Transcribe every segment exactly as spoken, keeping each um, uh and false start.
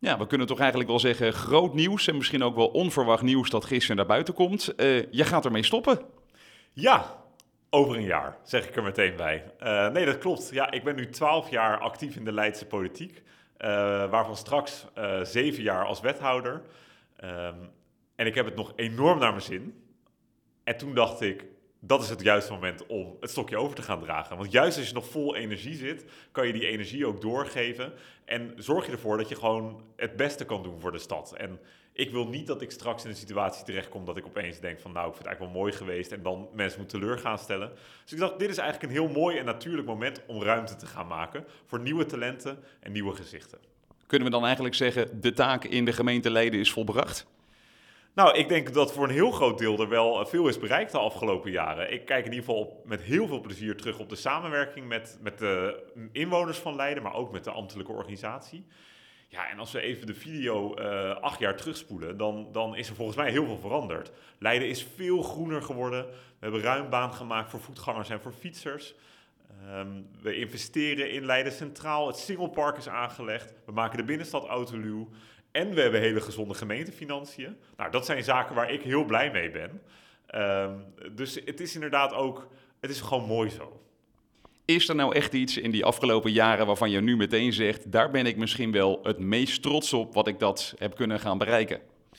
Ja, we kunnen toch eigenlijk wel zeggen groot nieuws en misschien ook wel onverwacht nieuws dat gisteren naar buiten komt. Uh, je gaat ermee stoppen. Ja, over een jaar, zeg ik er meteen bij. Uh, nee, dat klopt. Ja, ik ben nu twaalf jaar actief in de Leidse politiek, uh, waarvan straks uh, zeven jaar als wethouder. Um, en ik heb het nog enorm naar mijn zin. En toen dacht ik, dat is het juiste moment om het stokje over te gaan dragen. Want juist als je nog vol energie zit, kan je die energie ook doorgeven. En zorg je ervoor dat je gewoon het beste kan doen voor de stad. En ik wil niet dat ik straks in een situatie terechtkom dat ik opeens denk van nou, ik vind het eigenlijk wel mooi geweest en dan mensen moeten teleur gaan stellen. Dus ik dacht, dit is eigenlijk een heel mooi en natuurlijk moment om ruimte te gaan maken voor nieuwe talenten en nieuwe gezichten. Kunnen we dan eigenlijk zeggen, de taak in de gemeente Leiden is volbracht? Nou, ik denk dat voor een heel groot deel er wel veel is bereikt de afgelopen jaren. Ik kijk in ieder geval op, met heel veel plezier terug op de samenwerking met, met de inwoners van Leiden, maar ook met de ambtelijke organisatie. Ja, en als we even de video uh, acht jaar terugspoelen, dan, dan is er volgens mij heel veel veranderd. Leiden is veel groener geworden. We hebben ruim baan gemaakt voor voetgangers en voor fietsers. Um, we investeren in Leiden Centraal. Het Singelpark is aangelegd. We maken de binnenstad autoluw. En we hebben hele gezonde gemeentefinanciën. Nou, dat zijn zaken waar ik heel blij mee ben. Um, dus het is inderdaad ook, het is gewoon mooi zo. Is er nou echt iets in die afgelopen jaren waarvan je nu meteen zegt, daar ben ik misschien wel het meest trots op wat ik dat heb kunnen gaan bereiken?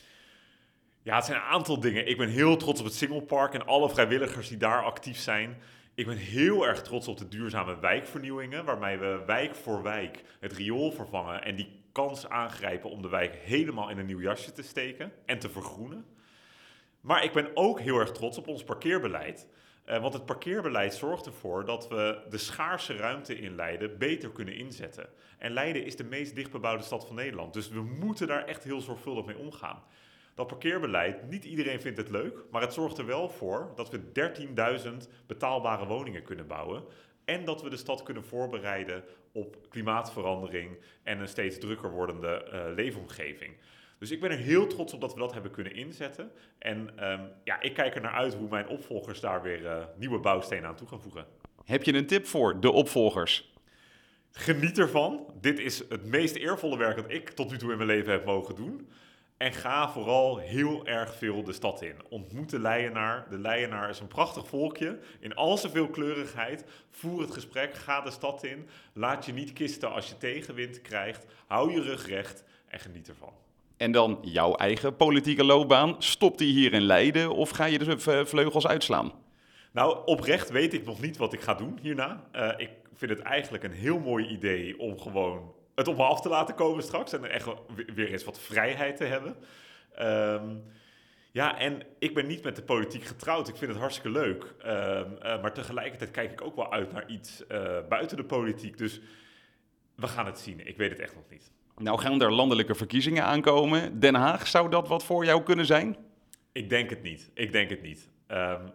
Ja, het zijn een aantal dingen. Ik ben heel trots op het Singelpark en alle vrijwilligers die daar actief zijn. Ik ben heel erg trots op de duurzame wijkvernieuwingen, waarmee we wijk voor wijk het riool vervangen en die kans aangrijpen om de wijk helemaal in een nieuw jasje te steken en te vergroenen. Maar ik ben ook heel erg trots op ons parkeerbeleid. Uh, want het parkeerbeleid zorgt ervoor dat we de schaarse ruimte in Leiden beter kunnen inzetten. En Leiden is de meest dichtbebouwde stad van Nederland, dus we moeten daar echt heel zorgvuldig mee omgaan. Dat parkeerbeleid, niet iedereen vindt het leuk, maar het zorgt er wel voor dat we dertienduizend betaalbare woningen kunnen bouwen. En dat we de stad kunnen voorbereiden op klimaatverandering en een steeds drukker wordende uh, leefomgeving. Dus ik ben er heel trots op dat we dat hebben kunnen inzetten. En um, ja, ik kijk er naar uit hoe mijn opvolgers daar weer uh, nieuwe bouwstenen aan toe gaan voegen. Heb je een tip voor de opvolgers? Geniet ervan. Dit is het meest eervolle werk dat ik tot nu toe in mijn leven heb mogen doen. En ga vooral heel erg veel de stad in. Ontmoet de Leidenaar. De Leidenaar is een prachtig volkje. In al zijn veelkleurigheid. Voer het gesprek. Ga de stad in. Laat je niet kisten als je tegenwind krijgt. Hou je rug recht en geniet ervan. En dan jouw eigen politieke loopbaan. Stopt die hier in Leiden of ga je de vleugels uitslaan? Nou, oprecht weet ik nog niet wat ik ga doen hierna. Uh, ik vind het eigenlijk een heel mooi idee om gewoon het op me af te laten komen straks. En er echt weer eens wat vrijheid te hebben. Um, ja, en ik ben niet met de politiek getrouwd. Ik vind het hartstikke leuk. Um, uh, maar tegelijkertijd kijk ik ook wel uit naar iets uh, buiten de politiek. Dus we gaan het zien. Ik weet het echt nog niet. Nou gaan er landelijke verkiezingen aankomen. Den Haag, zou dat wat voor jou kunnen zijn? Ik denk het niet. Ik denk het niet. Um,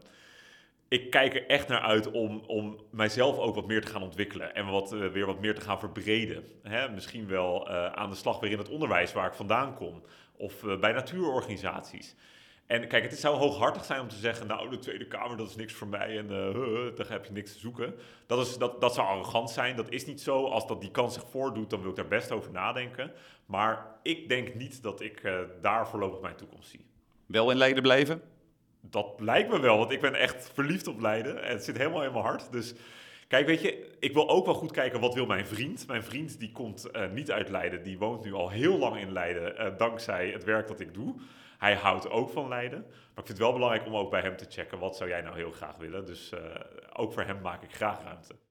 ik kijk er echt naar uit om, om mijzelf ook wat meer te gaan ontwikkelen. En wat, uh, weer wat meer te gaan verbreden. Hè? Misschien wel uh, aan de slag weer in het onderwijs waar ik vandaan kom. Of uh, bij natuurorganisaties. En kijk, het zou hooghartig zijn om te zeggen, nou, de Tweede Kamer, dat is niks voor mij en uh, uh, daar heb je niks te zoeken. Dat, is, dat, dat zou arrogant zijn, dat is niet zo. Als dat die kans zich voordoet, dan wil ik daar best over nadenken. Maar ik denk niet dat ik uh, daar voorlopig mijn toekomst zie. Wel in Leiden blijven? Dat lijkt me wel, want ik ben echt verliefd op Leiden en het zit helemaal in mijn hart. Dus kijk, weet je, ik wil ook wel goed kijken wat wil mijn vriend. Mijn vriend die komt uh, niet uit Leiden, die woont nu al heel lang in Leiden, uh, dankzij het werk dat ik doe. Hij houdt ook van Leiden, maar ik vind het wel belangrijk om ook bij hem te checken, wat zou jij nou heel graag willen. Dus uh, ook voor hem maak ik graag ruimte.